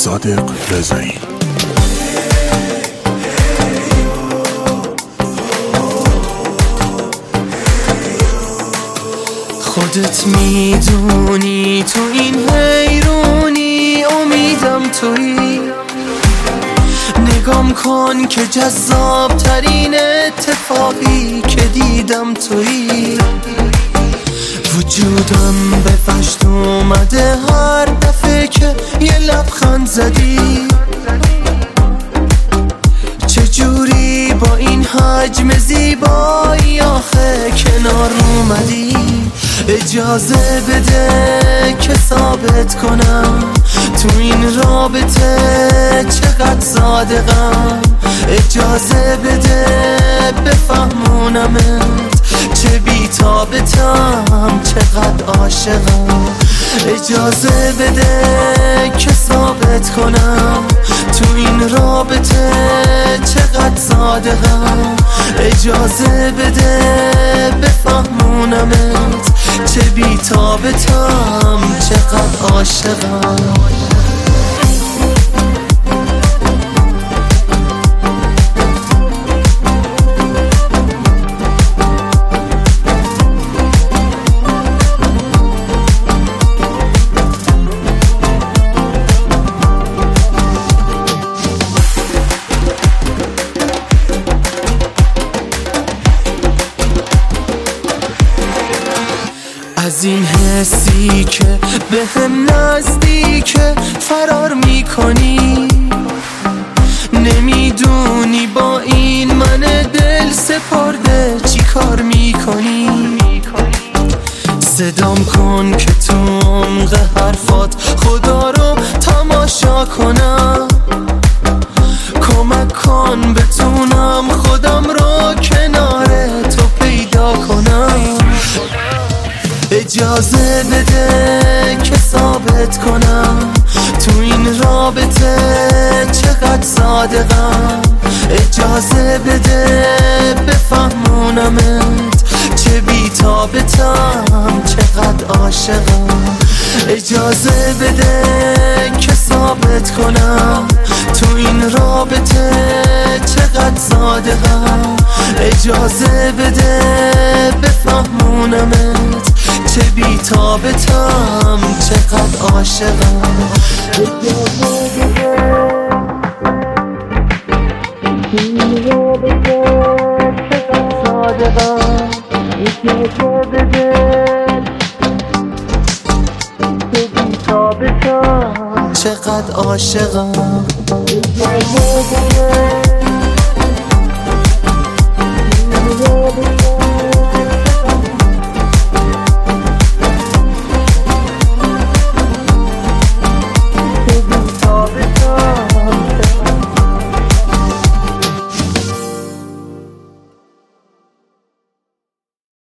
صادق رضایی. خودت میدونی تو این حیرونی امیدم تویی. نگام کن که جذاب ترین اتفاقی که دیدم تویی. وجودم به فشت اومده هر دفعه که یه لبخند زدی. چجوری با این حجم زیبایی آخه کنار اومدی؟ اجازه بده که ثابت کنم تو این رابطه چقدر صادقم. اجازه بده بفهمونمت چه بی‌تابتم، چقدر عاشقم. اجازه بده که ثابت کنم تو این رابطه چقدر صادقم. اجازه بده بفهمونمت چه بی‌تابتم، چقدر عاشقم. از این حسی که به هم نزدیکه فرار میکنی. نمیدونی با این من دل سپرده چی کار میکنی. صدام کن که تو عمق حرفات خدا رو تماشا کنم. کمک کن بتونم خودم رو کنار تو پیدا کنم. اجازه بده که ثابت کنم تو این رابطه چقدر صادقم. اجازه بده بفهمونمت چه بی‌تابتم، چقدر عاشقم. اجازه بده که ثابت کنم تو این رابطه چقدر صادقم. اجازه بده بفهمونمت چه بی‌تابتم، چقدر عاشقم. اجازه بده این رابطه چقدر صادقم. اجازه بده چه بی‌تابتم، چقدر عاشقم. اجازه بده